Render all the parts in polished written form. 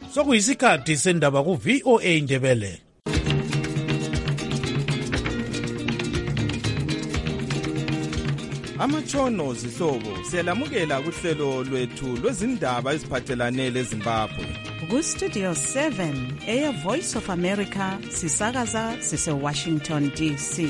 Sokuyisikhathi sendaba ku VOA Ndebele. Amatshono zihlobo siyalamukela kuhlelo lwethu lwezindaba eziphathelane leZimbabwe. Ku-Studio 7 Air Voice of America sisakaza sise-Washington DC.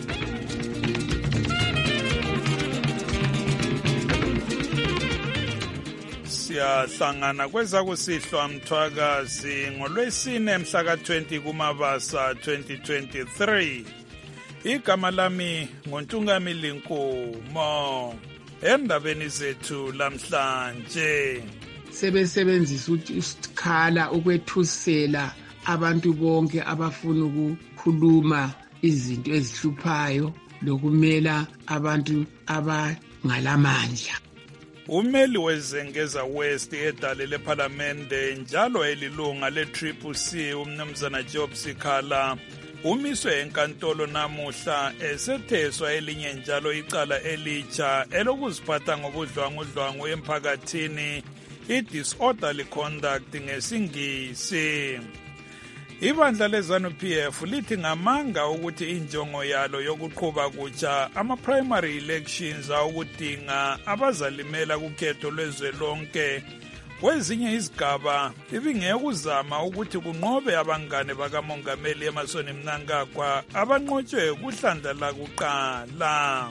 Siyahlangana kwezakusihlwa mthwakazi ngolwesine mhla ka-20 kuMabasa 2023. Igama lami ngoNtungamili Nkomo. Endabeni zethu lamhlanje sebesebenzisa isikhala ukwethusela abantu bonke abafuna ukukhuluma izinto ezihluphayo lokumela abantu abangalamandla. Umeli wezengeza West edale lePhalamende njalo elilunga le-CCC umnumzana Job Sikhala umiswe enkantolo namuhla esetheswa elinye njalo icala elitsha elokuziphatha ngobudlwangudlwangu emphakathini, i-disorderly conduct ngesingisi. Ibandla leZANU-PF lithi ngamanga ukuthi injongo yalo yokuqhuba kutsha ama-primary elections awukudinga abazalimela kukhetho lwezwelonke kwezinye izigaba ibingekuzama ukuthi kunqobe abangane bakamongameli Emmerson Mnangagwa abanqotshwe kuhlandla lakuqala.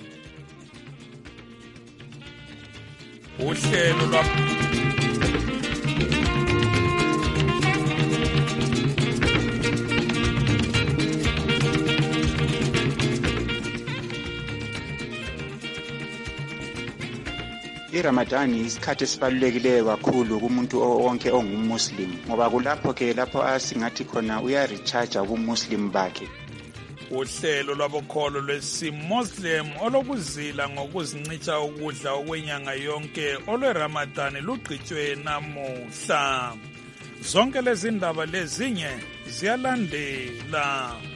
Uhlelo iRamadan isikhathi esibalulekileyo kakhulu kumuntu wonke ongummuslim ngoba kulapho ke lapho asingathi khona uyarecharge kumuslim bakhe. Uhlelo lwabokholo lwesimuslim olokuzila ngokuzincicha ukudla okwenyanga yonke olweRamadan lugqitshwe namuhla. Zonke lezi ndaba lezinye ziyalandela.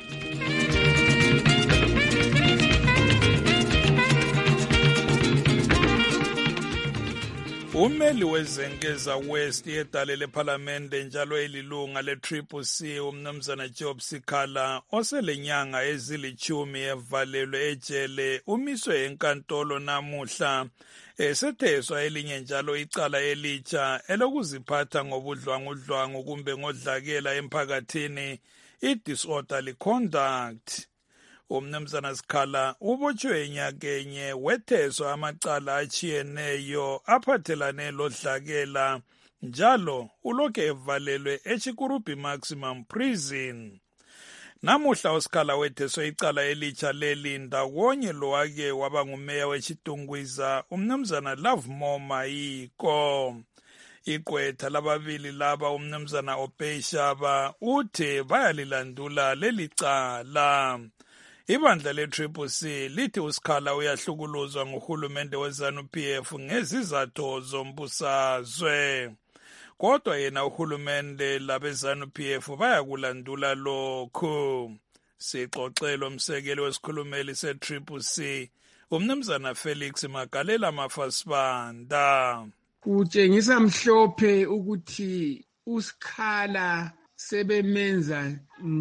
Umeli wezengeza West edale lePhalamende njalo elilunga le-CCC umnumzana Job Sikhala oselenyanga ezilithumi evalelwe ejele umiswe enkantolo namuhla esetheswa elinye njalo icala elitsha elokuziphatha ngobudlwangudlwangu kumbe ngodlakela emphakathini, i-disorderly conduct. Umnumzana Sikhala ubotshwe nyakenye wetheswa amacala achiyeneyo aphathelane lodlakela njalo ulokhu evalelwe eChikurubi Maximum Prison. Namuhla uSikhala wetheswe icala elitsha lelinda wonye lowake waba ngumeya weChitungwiza umnumzana Lovemore Mayiko. Igqwetha lababili laba umnumzana Opeyshaba uthe bayalilandula lelicala. Ibandla le-CCC lithi uSikhala uyahlukuluzwa nguhulumende weZANU-PF ngezizathu zombusazwe. Kodwa yena uhulumende labeZANU-PF bayakulandula lokhu. Sixoxela umsekeli wesikhulumeli se-CCC umnumzana Felix Magalela Mafasibanda. Kutshengisa mhlophe ukuthi uSikhala sebemenza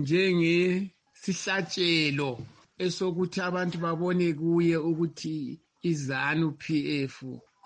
njengesihlathelo esokuthi abantu babone kuye ukuthi iZANU-PF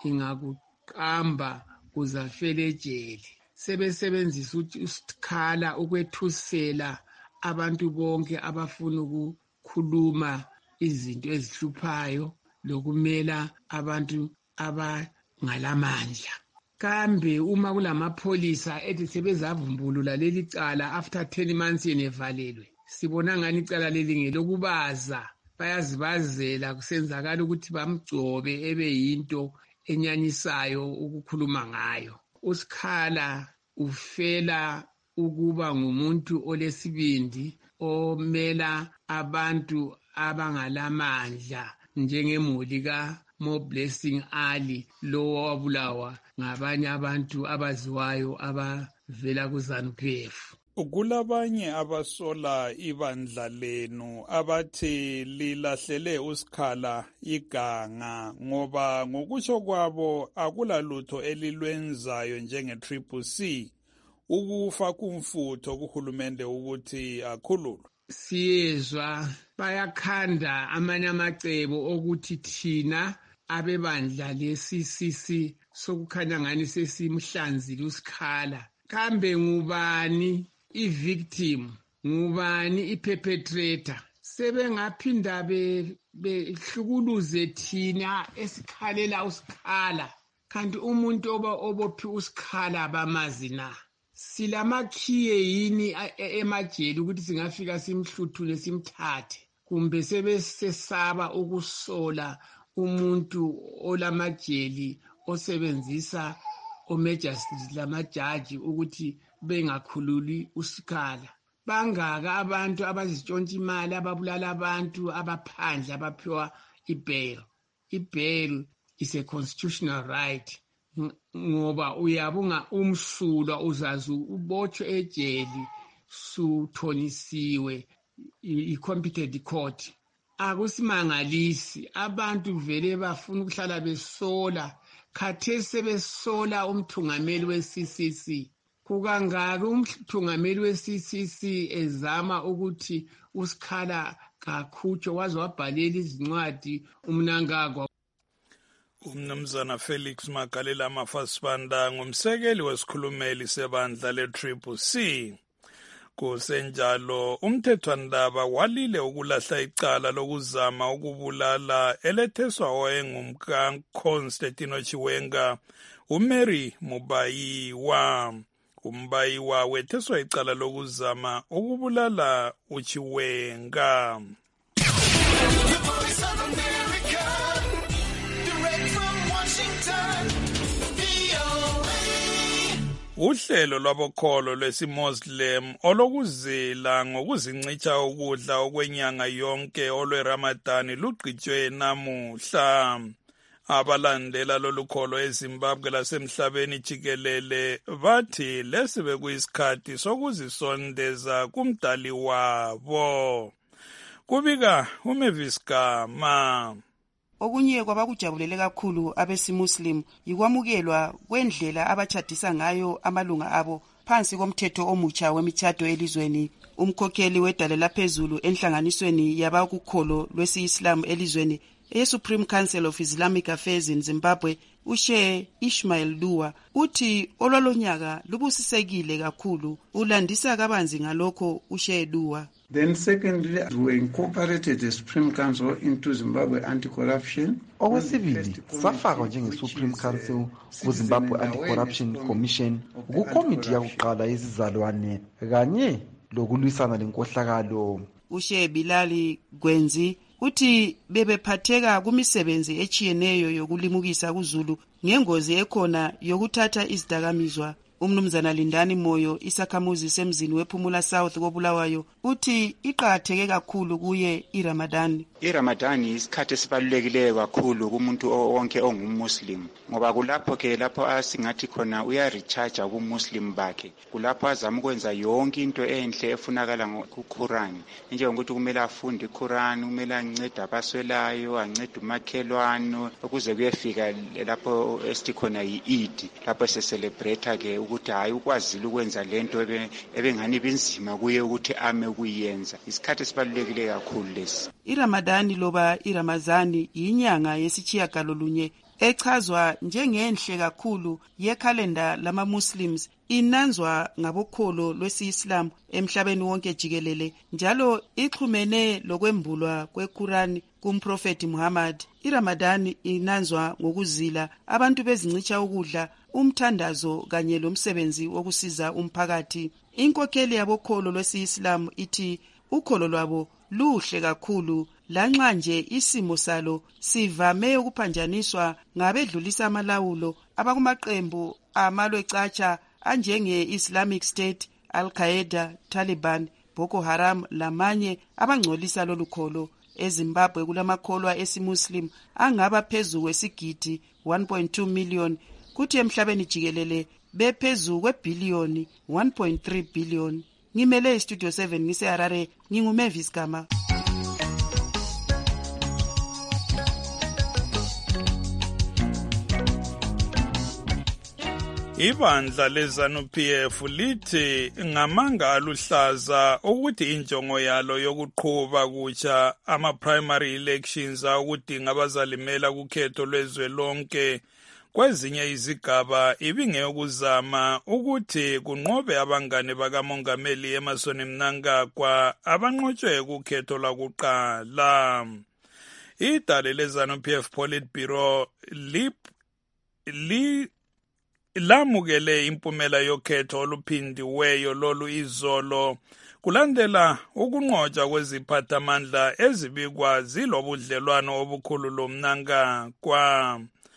ingakuqamba uzafela ejele. Sebesebenzisa uSikhala ukwethusela abantu bonke abafuna ukukhuluma izinto ezihluphayo lokumela abantu abangalamandla. Kambe uma kulamapholisa ethi sebezavumbulula leli cala after 10 months yenevalelwe, sibona ngani icala leli ngelokubaza, bayazibazela kusenzakala ukuthi bamgcobe ebe yinto enyanyisayo ukukhuluma ngayo. uSikhala ufela ukuba ngumuntu olesibindi omela abantu abangalamandla njengemuli kaMoblessing Ali lo wabulawa ngabanye abantu abaziwayo abavela kuZANU-PF. Kulabanye abasola ibandla lenu abathi lilahlele uSikhala iganga ngoba ngokusho kwabo akulalutho elilwenzayo njenge-CCC. ukufa kumfutho kuhulumende ukuthi akhululwe. Siyezwa bayakhanda amanye amacebo okuthi thina abebandla le-CCC sokukhanya ngani sesimhlanzile uSikhala. Kambe ngubani i-victim, ngubani i-perpetrator? Sebengaphinda behlukuluze thina esikhalela uSikhala, kanti umuntu obophi uSikhala bamazi na? Silamakhiye yini emajele ukuthi singafika simhluthule simthathe, kumbe sebesesaba ukusola umuntu olamajeli osebenzisa o-majesties lamajaji ukuthi bengakhululi uSikhala? Bangaka abantu abazitshontsha imali, ababulala abantu, abaphandle abaphiwa i-bail. I-bail is a constitutional right. Ngoba uyabunga umsulwa uzazi ubotshwe ejeli suthonisiwe i-competent court. Akusimangalisi, abantu vele bafuna ukuhlala besola. Khathesi sebesola umthungameli we-CCC. Kukangaka umthungameli we-CCC ezama ukuthi uSikhala kakhutshwe, waze wabhalela izincwadi uMnangagwa. Umnumzana Felix Magalela Mafasibanda ngumsekeli wesikhulumeli sebandla le-CCC. Kusenjalo umthethwandaba walile ukulahla icala lokuzama ukubulala eletheswa owayengumka Constantino Chiwenga uMary Mubayiwa. UMbayiwa wetheswa icala lokuzama ukubulala uChiwenga. Uhlelo lwabokholo lwesiMuslim olokuzila ngokuzincicha ukudla okwenyanga yonke olweRamadan lugqitshwe namuhla. Abalandela lolukholo eZimbabwe lasemhlabeni jikelele bathi lesi bekuyisikhathi sokuzisondeza kumdali wabo. Kubika uMavis Gama. Okunye kwabakujabulele kakhulu abesiMuslim yikwamukelwa kwendlela abatshadisa ngayo amalunga abo phansi komthetho omutsha wemitshato elizweni. Umkhokheli wedale laphezulu enhlanganisweni yabakukholo lwesi-Islam elizweni e-Supreme Council of Islamic Affairs in Zimbabwe, uSheikh Ismail Dua, uthi olwalonyaka lubusisekile kakhulu. Ulandisa kabanzi ngalokho uSheikh Dua. Then secondly, we incorporated the Supreme Council into Zimbabwe Anti-Corruption. Okwesibili, safakwa njenge-Supreme Council ku-Zimbabwe Anti-Corruption Commission kukomiti yakuqala yezizalwane kanye lokulwisana lenkohlakalo. uSheikh Bilali Gwenzi uthi bebephatheka kumisebenzi echiyeneyo yokulimukisa kuZulu ngengozi ekhona yokuthatha izidakamizwa. Umnumzana Lindani Moyo isakhamuzi semzini wePhumula South koBulawayo uthi iqhatheke kakhulu kuye iRamadan. iRamadan isikhathi esibalulekileyo kakhulu kumuntu wonke ongummuslim ngoba kulapho ke lapho asingathi khona uyarecharge kumuslim bakhe, kulapho azama ukwenza yonke into enhle efunakala kuQuran, njengokuthi kumele afunde iQuran, kumele ancede abaswelayo, ancede umakhelwane ukuze kuyefika lapho esithi khona yi-Eid, lapho seselebrate ke ukuthi hayi ukwazile ukwenza lento ebengani binzima kuye ukuthi ame kuyenza. Isikhathi esibalulekile kakhulu lesi. iRamadan loba iRamazani yinyanga yesitshiyagalolunye echazwa njengenhle kakhulu yekhalenda lama-Muslims, inanzwa ngabokholo lwesi-Islam emhlabeni wonke jikelele, njalo ixhumene lokwembulwa kweQuran kumprofeti Muhammad. iRamadan inanzwa ngokuzila, abantu bezincicha ukudla, umthandazo kanye lomsebenzi wokusiza umphakathi. Inkokheli yabokholo lwesi-Islam ithi ukholo lwabo luhle kakhulu, lanxa nje isimo salo sivame ukuphanjaniswa ngabedlulisa amalawulo abakumaqembu amalwecatsha anjenge-Islamic State, Al-Qaeda, Taliban, Boko Haram lamanye abangcolisa lolukholo. EZimbabwe kulamakholwa esiMuslim angaba phezu kwesigidi 1.2 million, kuthi emhlabeni jikelele bephezu kwebhiliyoni 1.3 billion. Ngimele iStudio 7 ngiseHarare, nginguMavis Gama. Ibandla leZANU-PF lithi ngamanga aluhlaza ukuthi injongo yalo yokuqhuba kutsha ama-primary elections ukudinga abazalimela kukhetho lwezwe lonke kwezinye izigaba ibingeyokuzama ukuthi kunqobe abangane bakamongameli Emmerson Mnangagwa abanqotshwe kukhetho lwakuqala. Idale leZANU-PF Politburo lamukele impumela yokhetho oluphindiweyo lolu izolo kulandela ukunqotshwa kweziphathamandla ezibikwa zilobudlelwano obukhulu loMnangagwa.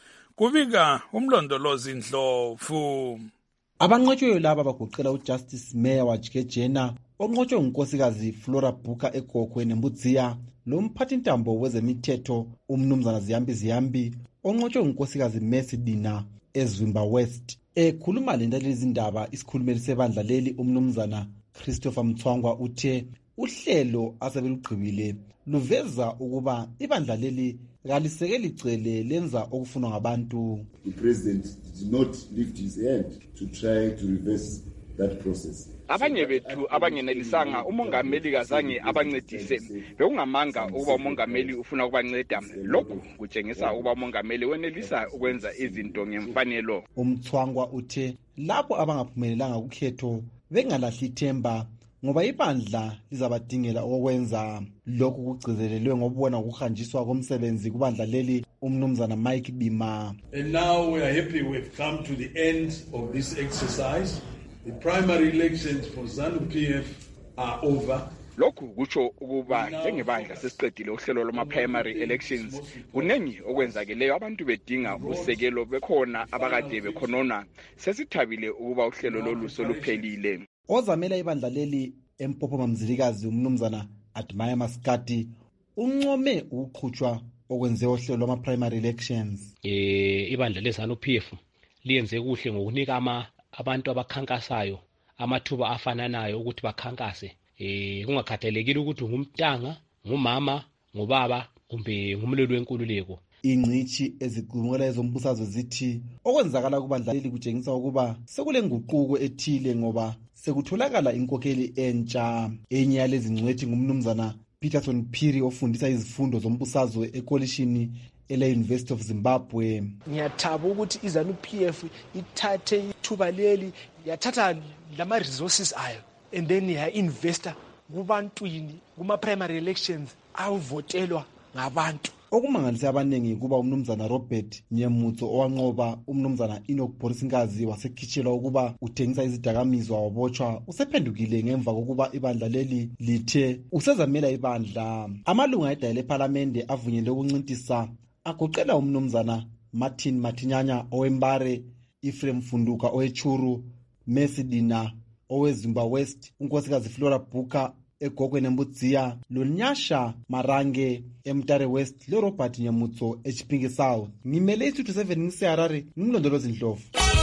Kubika umlondolozi Ndlovu. Abanqotshweyo laba bagoqela uJustice Mayor Wajikejena onqotshwe ngunkosikazi Flora Buka eGogwe neMbudziya lomphathintambo wezemithetho umnumzana Ziyambi onqotshwe ngunkosikazi Mercy Dina eZwimba West. Ekhuluma lendalezi indaba isikhulumeli sebandla leli umnumzana Christopher Mthwangwa uthe uhlelo asebeluqhubile luveza ukuba ibandla leli kalisekeli icele lenza okufunwa ngabantu. The president did not lift his hand to try to reverse that process. Abanye bethu abangenelisanga umongameli kazange abancedise bekungamanga ukuba umongameli ufuna ukubanceda. Lokhu kutshengisa ukuba umongameli wenelisa ukwenza izinto ngemfanelo. Umthwangwa uthe lapho abangaphumelelanga kukhetho bengalahli ithemba ngoba ibandla lizabadingela okwenza. Lokhu kugcizelelwe ngobona ukuhanjiswa komsebenzi kubandla leli umnumzana Mike Bima. And now we are happy we've come to the end of this exercise. The primary elections for ZANU-PF are over. Lokhu kutsho ukuba njengebandla sesiqedile uhlelo lwama-primary elections kunengi okwenzakeleyo abantu bedinga usekelo bekhona abakade bekhonona sesithabile ukuba uhlelo lolu soluphelile. Ozamela ibandla leli eMpopo Mamzilikazi umnumzana Admire Maskati uncome ukuqhutshwa okwenziwa uhlelo lwama-primary elections. Ibandla leZANU-PF liyenze kuhle ngokunika abantu abakhankasayo amathuba afananayo ukuthi bakhankase kungakhathalekile ukuthi ngumntanga ngumama ngubaba kumbe ngumlelo wenkululeko. Ingcithi eziqhumela ezombusazwe zithi okwenzakala kubandla leli kutshengisa ukuba sekule nguquko ethile ngoba sekutholakala inkokheli entsha. Enye yalezi ngcwethi ngumnumzana Peterson Phiri ofundisa izifundo zombusazwe ekolishini ele-University of Zimbabwe. Ngiyathaba ukuthi iZANU-PF ithathe ithuba leli yathatha lama-resources ayo and then ya-investa kubantwini kuma-primary elections awuvotelwa ngabantu. Okumangalisa abaningi kuba umnumzana Robert Nyemutso owanqoba umnumzana Enoch Borisingazi wasekhitshelwa ukuba uthengisa izidakamizwa wabotshwa usephendukile ngemva kokuba ibandla leli lithe usezamela ibandla. Amalunga edayile eParliament avunyelwe ukuncintisa agoqela umnumzana Martin Matinyanya owembare, Ephraim Funduka owechuru, Mercy Dina oweZwimba West, unkosikazi Flora Buka eGogwe neMbudziya loNyasha Marange eMtare West leRobert Nyemutso eChipinge South. Ngimele isithuthi 7 ngiseharare ngimlondolozi Ndlovu.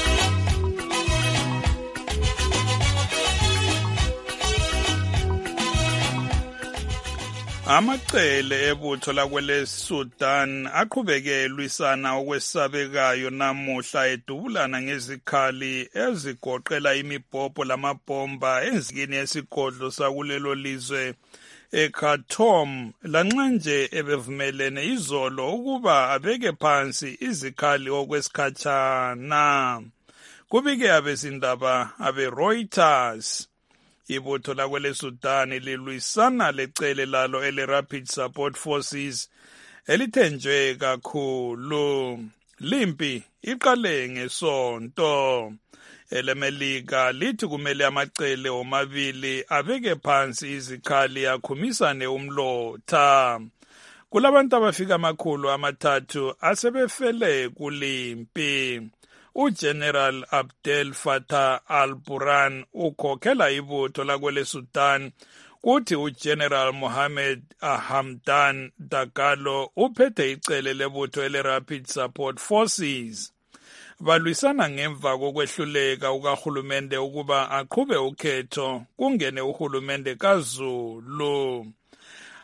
Amacele ebutho lakwele Sudan aqhubeke lwisana okwesabekayo namuhla edubulana ngezikhali ezigoqela imibhobho lamabhomba enzikini yesigodlo sakulelo lizwe eKhartoum lanxa nje ebevumelene izolo ukuba abeke phansi izikhali okwesikhatshana. Kubike abezindaba abe-Reuters. Ibutho lakwele Sudan lilwisana lecele lalo ele-Rapid Support Forces elithenjwe kakhulu. Limpi iqale ngeSonto. EleMelika lithi kumele amacele omabili abeke phansi izikhali akhumisane umlotha. Kulabantu abafika 300 asebefele kulimpi. uGeneral Abdel Fattah al-Burhan ukhokhela ibutho lakwele Sudan kuthi uGeneral Mohammed Hamdan Dagalo uphethe icele lebutho ele-Rapid Support Forces. Balwisana ngemva kokwehluleka ukahulumende ukuba aqhube ukhetho kungene uhulumende kaZulu.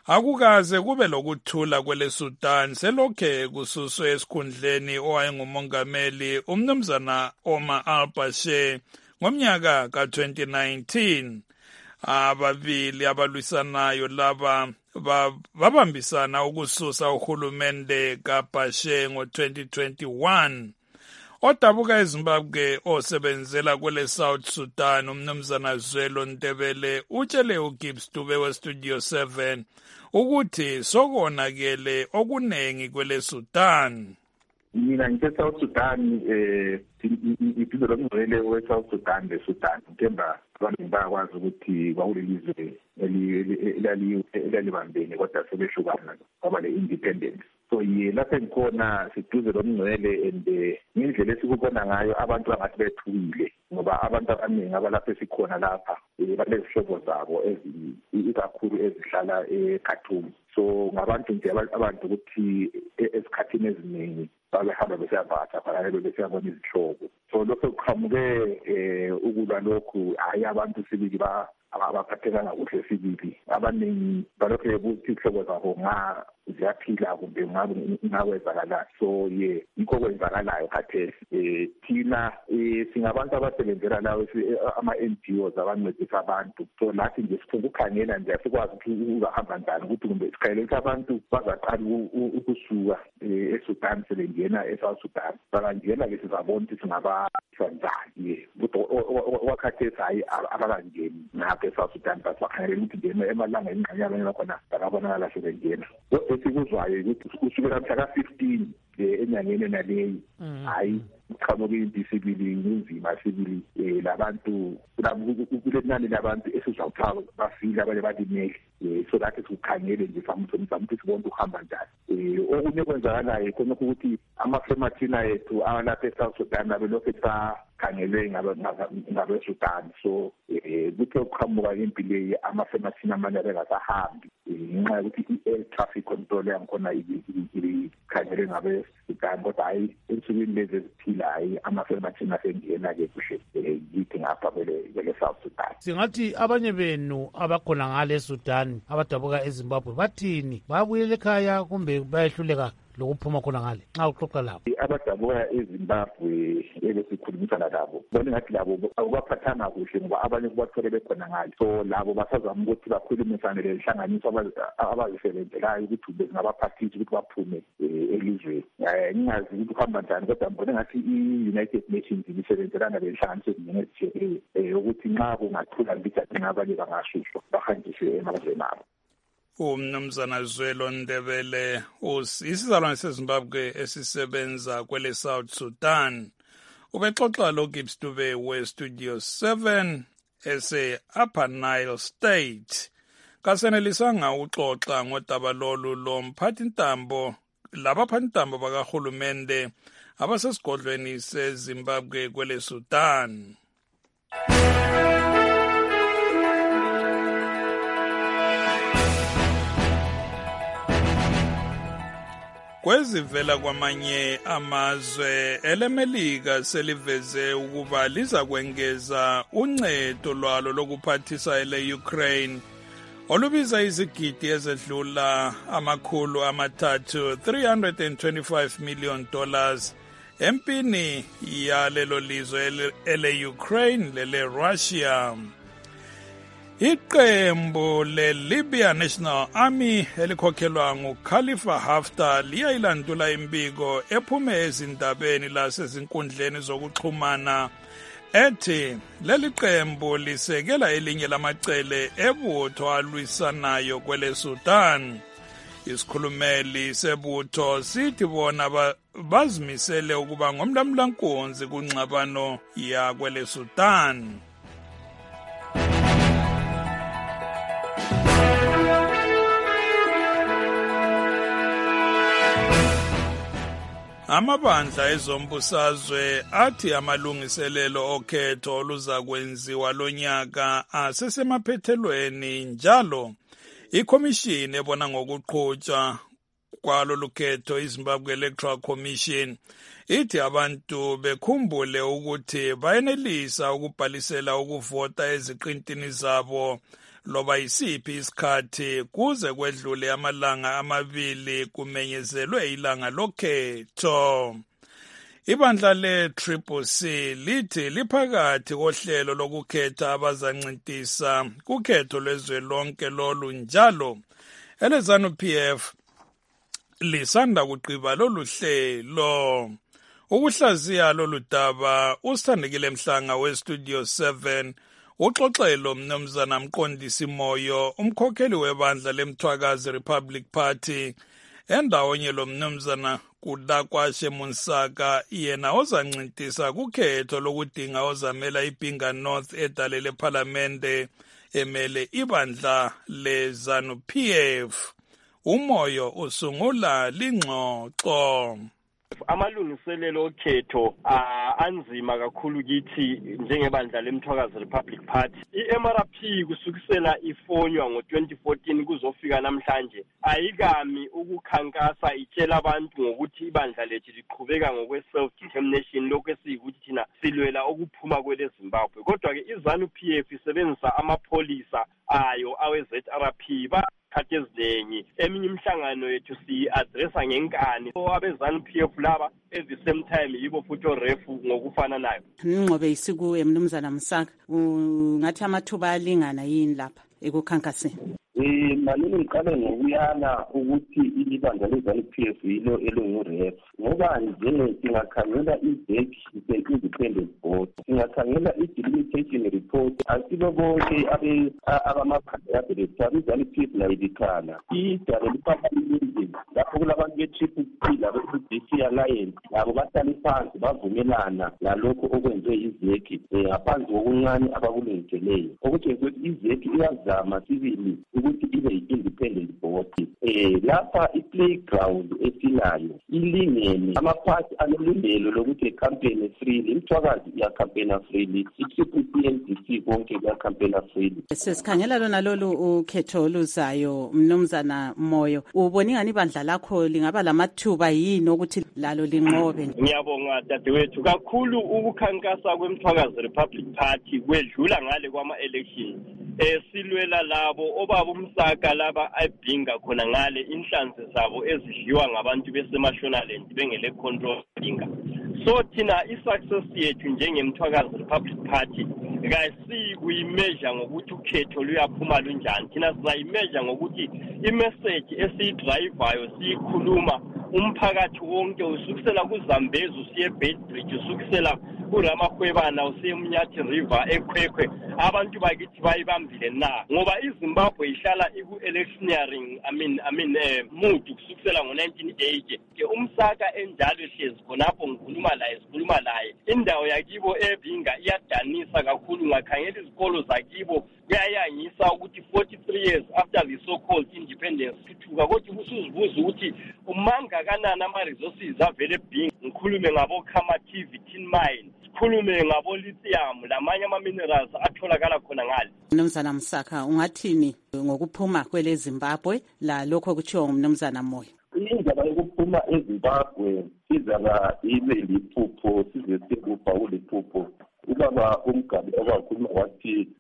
Akukaze kube lokuthula kwele Sudan selokhe kususwe esikhundleni owayengumongameli umnumzana Omar al-Bashir ngomnyaka ka-2019. Ababili abalwisanayo laba babambisana ukususa uhulumende kaBashir ngo-2021. Odabuka eZimbabwe osebenzela kwele South Sudan umnumzana Zwelo Ndebele utshele uGibbs Dube weStudio 7 ukuthi sokonakele okunengi kwele Sudan. Mina nge-South Sudan impilo lomngcele we-South Sudan le-Sudan ngemba abantu bayakwazi ukuthi kwakulelizwe elalibambene kodwa sebehlukana kwaba le-independence. So lapho engikhona siduze lomngcele and ngendlela esikubona ngayo abantu bangathi bethukile ngoba abantu abaningi abalapho esikhona lapha balezihlobo zabo ikakhulu ezihlala eKhartoum. So ngabantu nje abantu ukuthi esikhathini eziningi babehamba besiyabhatha phakathi besiyabona izihlobo. So lokho kuqhamuke ukulwa lokhu hayi abantu sibili abaphathekanga kuhle sibili abaningi balokho bebuthi ihlobo zabo ziyaphila kumbe ngakwenzakalayo. So yikho kwenzakalayo khathesi thina singabantu abasebenzela lawo ama-NGOs abancedisa abantu. So lathi nje sifuna ukukhangela nje asikwazi ukuthi uzahamba njani ukuthi kumbe sikhayelele abantu bazaqala ukusuka eSudan sebengena eSouth Sudan bangangena-ke sizabona ukuthi singabasa njani wakhathesi hayi abakangeni ngapha eSouth Sudan but bakhangelela ukuthi ngena emalanga engqanye abanye bakhona bakabonakala sebengena. Esikuzwayo ukuthi kusukela mhla ka-15 enyangeni enaleyi hayi uqhamuke impi sibili nzima sibili labantu kule nani labantu esizawuthawa bafile abanye balimele. So lathi sikukhangele nje samthi sibone ukuhamba njani. Okunye kwenzakalayo khona ukuthi amafemathina ethu alapha eSouth Sudan abelokhu esakhangelwe ngabeSudan. So kuthe ukuqhamuka impi leyi amafemathina amanye abengasahambi ngenxa yokuthi i-air traffic control yangikhona ikhangelwe ngabeSudan kodwa hayi ensukwini lezi eziphila hayi amafemathina asengena-ke kuhle yithi ngapha kwele South Sudan. Singathi abanye benu abakhona ngale Sudan abadabuka eZimbabwe bathini babuyele ekhaya kumbe bayehluleka lokuphuma khona ngale nxa uxoxa labo? Abadabuka eZimbabwe ebesikhulumisana labo bona ngathi labo akubaphathanga kuhle ngoba abanye kubathole bekhona ngale. So labo basazama ukuthi bakhulumisane lenhlanganiso abazisebenzelayo ukuthi bezingabaphathisa ukuthi baphume elizweni. Ngingazi ukuthi kuhamba njani kodwa mbona ngathi i-United Nations ibisebenzelana lenhlanganiso ezinye ukuthi nxa kungathula mbijani ngabanye bangasuswa bahanjiswe emazweni abo. Umnumzana Zwelo Ndebele isizalwane seZimbabwe esisebenza kwele South Sudan ubexoxa lo Gibbs Dube weStudio 7 ese-Upper Nile State. Kasenelisanga uxoxa ngodaba lolu lomphathintambo labaphathintambo bakahulumende abasesigodlweni seZimbabwe kwele Sudan. Kwezivela kwamanye amazwe elemelika seliveze ukuba liza kwengeza uncedo lwalo lokuphathisa ele-Ukraine olubiza izigidi ezedlula $325 million empini yalelo lizwe ele-Ukraine lele-Russia. Iqembu le-Libya National Army elikhokhelwa nguKhalifa Haftar liyayilandula imbiko ephume ezindabeni lasezinkundleni zokuxhumana ethi leli qembu lisekela elinye lamacele ebutho alwisanayo kwele Sudan. Isikhulumeli sebutho sithi bona bazimisele ukuba ngomlamlankunzi kungxabano yakwele Sudan. Amabandla ezombusazwe athi amalungiselelo okhetho oluza kwenziwa lonyaka asesemaphethelweni njalo. Ikhomishini ebona ngokuqhutshwa kwalo lukhetho iZimbabwe Electoral Commission ithi abantu bekhumbule ukuthi bayenelisa ukubhalisela ukuvota eziqintini zabo loba yisiphi isikhathi kuze kwedlule amalanga amabili kumenyezelwe ilanga lokhetho. Ibandla le-CCC lithi liphakathi kohlelo lokukhetha abazancintisa kukhetho lwezwelonke lolu njalo eleZANU-PF lisanda kugqiba lolu hlelo. Ukuhlaziya lolu daba uSithandekile Mhlanga weStudio 7 uxoxelo mnumzana Mqondisi Moyo umkhokheli webandla leMthwakazi Republic Party endawonye lo mnumzana Kudakwashe Munsaka yena ozancintisa kukhetho lokudinga ozamela iBhinga North edalele eParlamente emele ibandla leZANU-PF. Umoyo usungula lingxoxo. Amalungiselelo okhetho anzima kakhulu kithi njengebandla leMthwakazi Republic Party. I-MRP kusukisela ifonywa ngo-2014 kuzofika namhlanje ayikami ukukhankasa itshela abantu ngokuthi ibandla lethu liqhubeka ngokwe-self-determination lokhu esiyikuthi thina silwela ukuphuma kweleZimbabwe. Kodwa-ke iZANU-PF isebenzisa amapholisa ayo awe-ZRP khathi eziningi eminye imihlangano yethu si-adressa ngenkani abeZANU-PF laba at the same time yibo futhi orefu ngokufana nayo. Ngqobe isikuwe Mnumzana Msaka ngathi amathuba alingana yini lapha ekukhankaseni? Malini ngiqale ngokuyala ukuthi ibandla leZANU-PF yilo elinguref ngoba nje singakhangela i-ZEC independent board, singakhangela i-delimitation report asibo bonke abamaphandle abeZANU-PF nayibikhala idale liphakathi lapho kulabantu be-CCC labe-CDC Alliance labo bahlale phansi bavumelana nalokho okwenziwe i-ZEC ngaphansi kokuncane abakulungiseleyo ukuthi i-ZEC iyazama sibili ukuthi ibe yi-independent board. Lapha i-playground esinayo ilingene amaphathi anelungelo lokuthi i-campaign freely, iMthwakazi iya-campaign freely, i-CCC konke kuya-campaign freely. Sesikhangela lona lolu ukhetho oluzayo Mnumzana Moyo, ubona ngani ibandla lakho lingaba lamathuba yini ukuthi lalo linqobe? Ngiyabonga dadewethu kakhulu ukukhankasa kweMthwakazi Republic Party kwedlula ngale kwama-election. Silwela labo obaba umsaka laba ayibhinga khona ngale inhlanzi zabo ezidliwa ngabantu beseMashonaland bengele control binga. So thina i-success yethu njengeMthwakazi Republic Party kuyimezha ngokuthi ukhetho luyaphuma lunjani. Thina sizayimeasure ngokuthi imessage esiyidrivayo siyikhuluma umphakathi wonke usukusela kuZambezi usiye Bedbridge usukusela kuRamahwebana usiye eMnyathi River eKhwekhwe abantu bakithi bayibambile na ngoba iZimbabwe ihlala iku-electioneering mood kusukisela ngo-1980 umsaka enjalo ehlezi khonapho ngikhuluma laye indawo yakibo eBhinga iyadanisa kakhulu ngakhangela izikolo zakibo kuyayangisa ukuthi 43 years after the so-called independence thuthuka kodwa usuzibuza ukuthi umanga kanani ama-resources avele eBhinga ngikhulume ngabo-Khamathi tin mine sikhulume ngabo-lithium lamanye ama-minerals atholakala khona ngale. Mnumzana Msaka ungathini ngokuphuma kwele Zimbabwe la lokho kuthiwa ngumnumzana Moyo? Indaba yokuphuma eZimbabwe sizaba ibe liphupho size sikupha uliphupho. Ubaba uMgabe owakhuluma wathi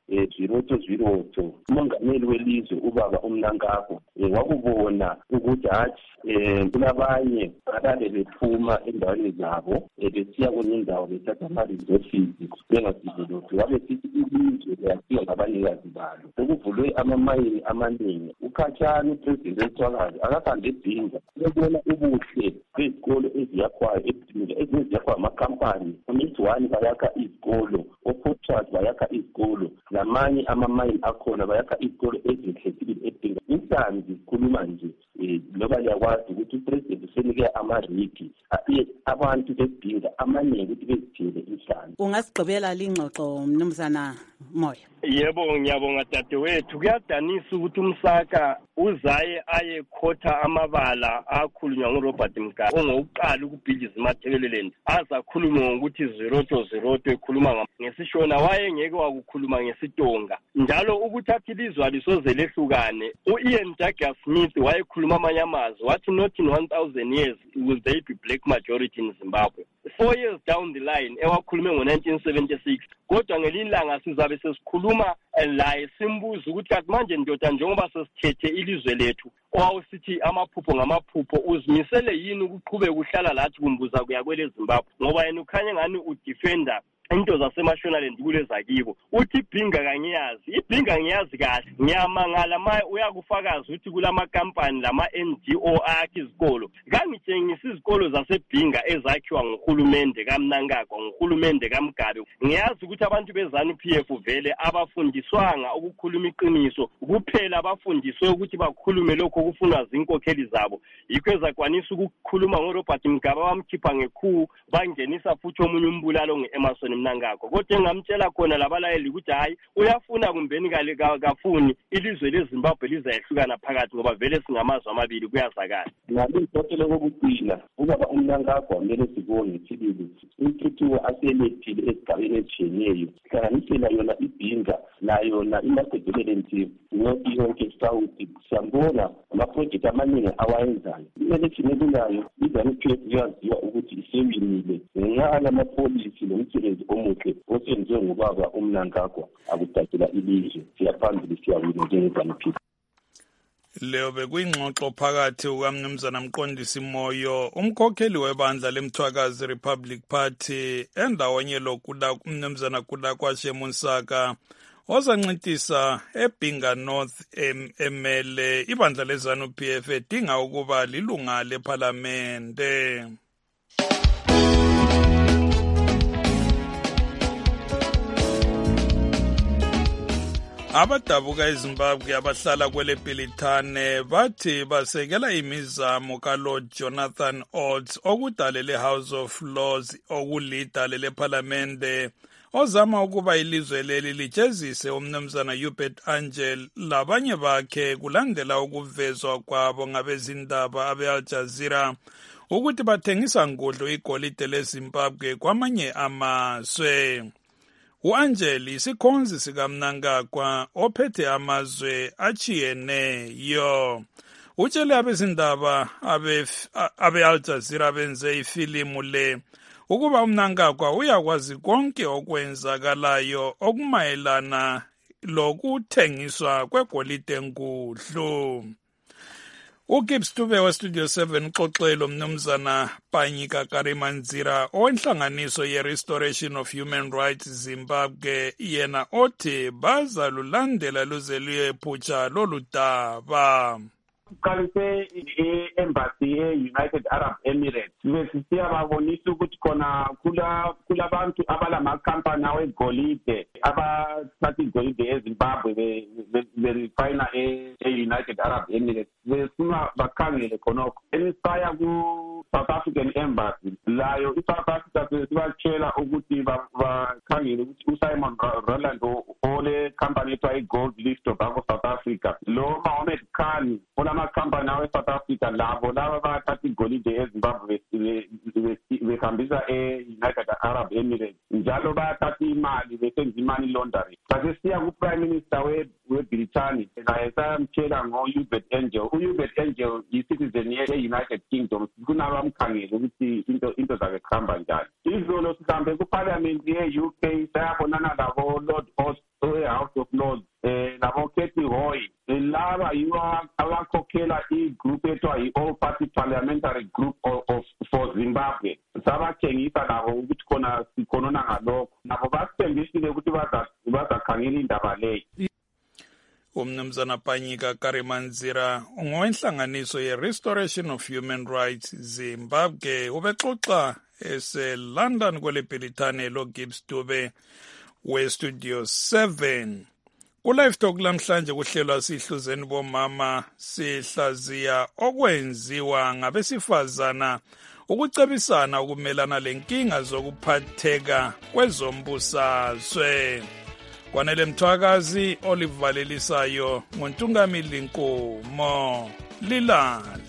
0-0 umongameli welizwe ubaba uMnankako wakubona ukuthi hathi kulabanye abade bephuma endaweni zabo besiya kwenye indawo bethatha ama-resources bengasizolutho wabe sithi ilizwe liyasiwa ngabanikazi balo sekuvulwe amamayini amaningi. Ukhatshana upresident weMthwakazi akahambe eBhinga ukubona ubuhle bezikolo eziyakhwayo eBhinga ezinye ziyakhwa amakhampani uMiss1 bayakha izikolo oPortrait bayakha izikolo lamanye amamayini akhona bayakha izikolo ezinhlekile eBhinga. Inhlanzi zikhuluma nje loba liyakwazi ukuthi upresident usenike amariki abantu beBhinga amaningi ukuthi bezithele inhlanzi. Ungasigqibela lingxoxo Mnumzana Moyo? Yebo ngiyabonga dadewethu kuyadanisa ukuthi umsaka uzaye aye khotha amabala akhulunywa nguRobert Mugabe ongokuqala ukubhidliza iMatabeleland azakhuluma ngokuthi 0-0 ekhuluma ngesishona wayengeke wakukhuluma ngesitonga njalo ukuthatha ilizwe alisoze lehlukane. U-Ian Douglas Smith wayekhuluma amanye amazwi wathi not in 1000 years will there be black majority in Zimbabwe. 4 years down the line ewakhulume ngo-1976 kodwa ngelinye ilanga sizabe sesikhuluma laye simbuza ukuthi kathi manje ndoda njengoba sesithethe ilizwe lethu owawusithi amaphupho ngamaphupho uzimisele yini ukuqhubeka uhlala lathi kumbuza kuya kwele Zimbabwe ngoba yena ukhanye ngani udefender into zaseMashonaland kule zakibo uthi ibhinga kangiyazi ibhinga ngiyazi kahle ngiyamangala maye uyakufakaza ukuthi kulama company lama NGO akhe izikolo kangitshengisa izikolo zasebhinga ezakhiwa nguhulumende kaMnangagwa nguhulumende kaMgabe ngiyazi ukuthi abantu beZANU-PF vele abafundiswanga ukukhuluma iqiniso kuphela abafundiswe ukuthi bakhulume lokho kufunwa zinkokheli zabo yikho ezakwanisa ukukhuluma ngoRobert Mugabe bamkhipha ngekhu bangenisa futhi omunye umbulalo ngeEmerson Mnangagwa kodwa engamtshela khona labalayeli ukuthi hayi uyafuna kumbeni kafuni ilizwe leZimbabwe lizayehlukana phakathi ngoba vele singamazwe amabili kuyazakala nalintotele kokugcina ubaba uMnangagwa kumele sibonge sibili intuthuko aselethile esigabeni etshiyeneyo hlanganisela yona ibhinga nayona iMacedonia yonke South siyambona amaproject amaningi awayenzayo kumele sinelulayo iZANU-PF yaziwa ukuthi isewinile ngenxa yamapolisi nomsebenzi omuhle osenziwe ngubaba uMnangagwa akudatsela ilizwe siyaphambili siyawina njengeZANU-PF. Leo bekuyingxoxo phakathi kukaMnumzana Mqondisi Moyo umkhokheli webandla leMthwakazi Republic Party endawonye lokuda uMnumzana Kudakwashe Munsaka ozancintisa eBhinga North emele ibandla leZANU-PF edinga ukuba lilunga lePhalamende. Abadabuka eZimbabwe abahlala kwele Bhilithane bathi basekela imizamo kaLord Jonathan Olds okudalele House of Lords okulidale lePhalamende ozama ukuba ilizwe leli lijezise uMnumzana Hubert Angel labanye bakhe kulandela ukuvezwa kwabo ngabezindaba abe-Al Jazeera ukuthi bathengisa ngudlu igolide leZimbabwe kwamanye amazwe. U-Angel isikhonzi sikaMnangagwa ophethe amazwe achiyeneyo utshele abezindaba abe-Al Jazeera benze ifilimu le ukuba uMnangagwa uyakwazi konke okwenzakalayo okumayelana lokuthengiswa kwegolide ngudlu. uGibbs Dube weStudio 7 uxoxelo Mnumzana Panyika Karimanzira owenhlanganiso ye-Restoration of Human Rights Zimbabwe yena othi bazalulandela luze luyephutsha lolu daba. Siqalise i-embassy e-United Arab Emirates siyababonisa ukuthi khona kulabantu abalama-company awegolide abathatha igolide eZimbabwe berefina e-United Arab Emirates befuna bakhangele khonokho enisaya ku-South African Embassy layo i-South Africa sibatshela ukuthi bakhangele ukuthi uSimon Roland ole company ethiwa i-Gold List Tobacco South Africa lo Mohammed Khan olama-company awe-South Africa labo laba bathatha igolide eZimbabwe behambisa e-United Arab Emirates njalo bayathatha imali besenza i-money laundering. Sase siya ku-Prime Minister weBrithani naye sayamtshela ngo-Hubert Angel. U-Hubert Angel yi-citizen ye-United Kingdom kunabamkhangele ukuthi into zakhe kuhamba njani. Izolo sihambe ku-Parliament ye-UK sayabonana labo Lord Host e-House of Lords nabo Kathy Hoy laba yiwo abakhokhela i-group ethiwa i-All Party Parliamentary Group for Zimbabwe. Sabatshengisa nabo ukuthi khona sikhonona ngalokho nabo basithembisile ukuthi bazakhangela indaba leyo. uMnumzana Panyika Karimanzira ngowenhlanganiso ye-Restoration of Human Rights Zimbabwe ubexoxa ese-London kwele Bhilithane loGibbs Dube weStudio 7. Ku-Live Talk lamhlanje kuhlelwa sihluzeni bomama sihlaziya okwenziwa ngabesifazana ukucebisana ukumelana lenkinga zokuphatheka kwezombusazwe. Kwanele Mthwakazi olivalelisayo ngoNtungamili Nkomo lilale.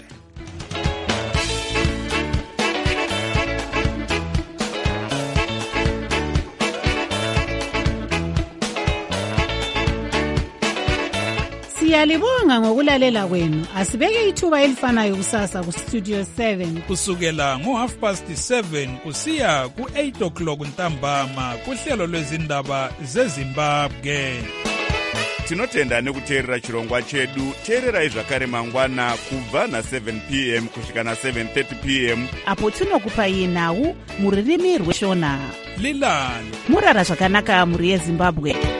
Siyalibonga ngokulalela kwenu. Asibeke ithuba elifanayo kusasa ku Studio 7 kusukela ngo7:30 kusiya ku8 o'clock ntambama kuhlelo lwezindaba zeZimbabwe. Tinotenda nekuteerera chirongwa chedu. Teererai zvakare mangwana kubva na7 p.m. kusvika na7:30 p.m. apo tinokupai nhau muririmi rweshona. Lilani murara zvakanaka muri yeZimbabwe.